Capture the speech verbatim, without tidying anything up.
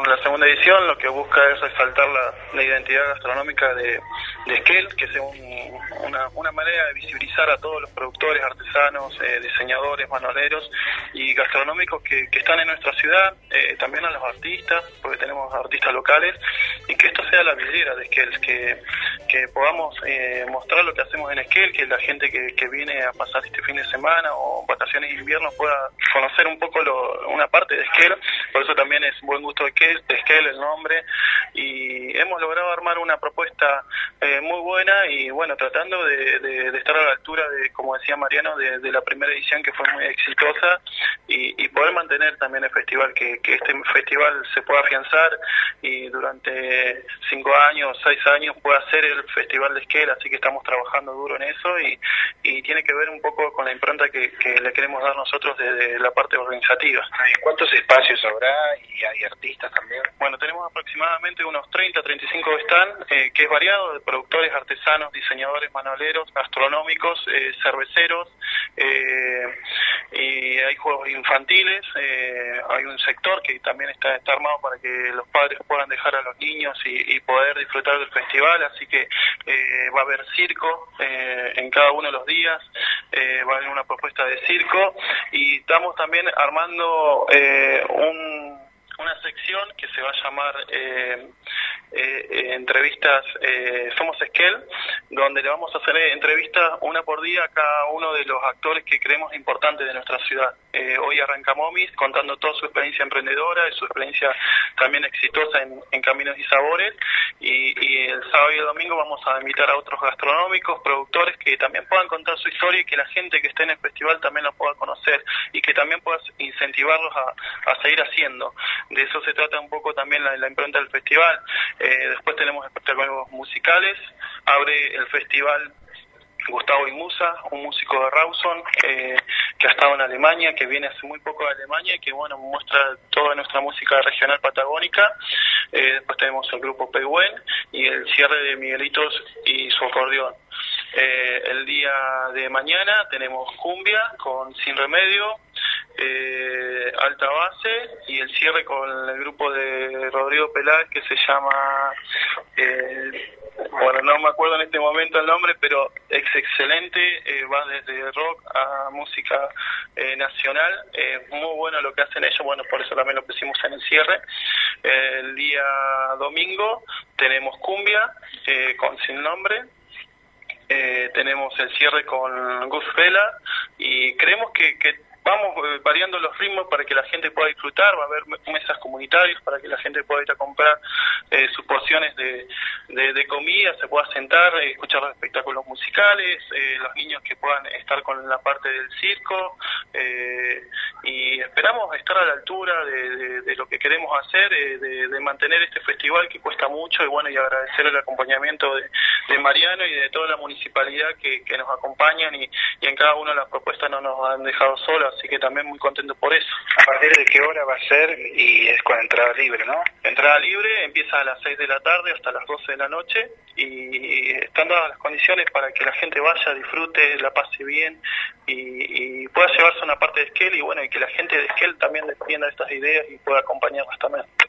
la segunda edición lo que busca es resaltar la, la identidad gastronómica de, de Esquel, que es un, una, una manera de visibilizar a todos los productores, artesanos, eh, diseñadores, manualeros y gastronómicos que, que están en nuestra ciudad, eh, también a los artistas, porque tenemos artistas locales, y que esto sea la vidriera de Esquel, que, que podamos eh, mostrar lo que hacemos en Esquel, que la gente que, que viene a pasar este fin de semana o vacaciones de invierno pueda conocer un poco lo, una parte de Esquel. Por eso también es Buen Gusto de Esquel, de Esquel el nombre, y hemos logrado armar una propuesta eh, muy buena y bueno, tratando de, de, de estar a la altura de, como decía Mariano, de, de la primera edición, que fue muy exitosa, y, y poder mantener también el festival, que, que este festival se pueda afianzar y durante cinco años, seis años pueda ser el festival de Esquel, así que estamos trabajando duro en eso y, y tiene que ver un poco con la impronta que, que le queremos dar nosotros desde la parte organizativa. ¿Cuántos espacios habrá y hay artistas también? Bueno, tenemos aproximadamente unos treinta, treinta y cinco stands, eh, que es variado, de productores, artesanos, diseñadores, manualeros, gastronómicos, eh, cerveceros, eh, y hay juegos infantiles, eh, hay un sector que también está, está armado para que los padres puedan dejar a los niños y, y poder disfrutar del festival, así que eh, va a haber circo eh, en cada uno de los días, eh, va a haber una propuesta de circo, y estamos también armando eh, un, una sección que se va a llamar eh, eh, eh, entrevistas eh, Somos Esquel, donde le vamos a hacer entrevistas una por día a cada uno de los actores que creemos importantes de nuestra ciudad. Eh, hoy arranca Momis contando toda su experiencia emprendedora y su experiencia también exitosa en, en Caminos y Sabores, y, y el sábado y el domingo vamos a invitar a otros gastronómicos, productores que también puedan contar su historia y que la gente que esté en el festival también lo pueda conocer y que también pueda incentivarlos a, a seguir haciendo. De eso se trata un poco también la, la impronta del festival. Eh, después tenemos espectáculos musicales, abre el festival Gustavo Imusa, un músico de Rawson, eh, que ha estado en Alemania, que viene hace muy poco de Alemania y que bueno, muestra toda nuestra música regional patagónica. Eh, después tenemos el grupo Pehuen y el cierre de Miguelitos y su acordeón. Eh, el día de mañana tenemos cumbia con Sin Remedio, eh, Alta Base, y el cierre con el grupo de Rodrigo Peláez que se llama eh, bueno, no me acuerdo en este momento el nombre, pero es excelente, eh, va desde rock a música eh, nacional, es eh, muy bueno lo que hacen ellos, bueno, por eso también lo pusimos en el cierre. Eh, el día domingo tenemos cumbia eh, con Sin Nombre, eh, tenemos el cierre con Gus Vela, y creemos que, que vamos variando los ritmos para que la gente pueda disfrutar. Va a haber mesas comunitarias para que la gente pueda ir a comprar eh, sus porciones de, de, de comida, se pueda sentar, eh, escuchar los espectáculos musicales, eh, los niños que puedan estar con la parte del circo, eh, y esperamos estar a la altura de, de, de lo que queremos hacer, eh, de, de mantener este festival que cuesta mucho, y bueno, y agradecer el acompañamiento de, de Mariano y de toda la municipalidad que, que nos acompañan, y, y en cada una de las propuestas no nos han dejado solos, así que también muy contento por eso. ¿A partir de qué hora va a ser? Y es con entrada libre, ¿no? Entrada libre, empieza a las seis de la tarde hasta las doce de la noche, y están dadas las condiciones para que la gente vaya, disfrute, la pase bien y, y pueda llevarse una parte de Esquel, y bueno, y que la gente de Esquel también defienda estas ideas y pueda acompañarlas también.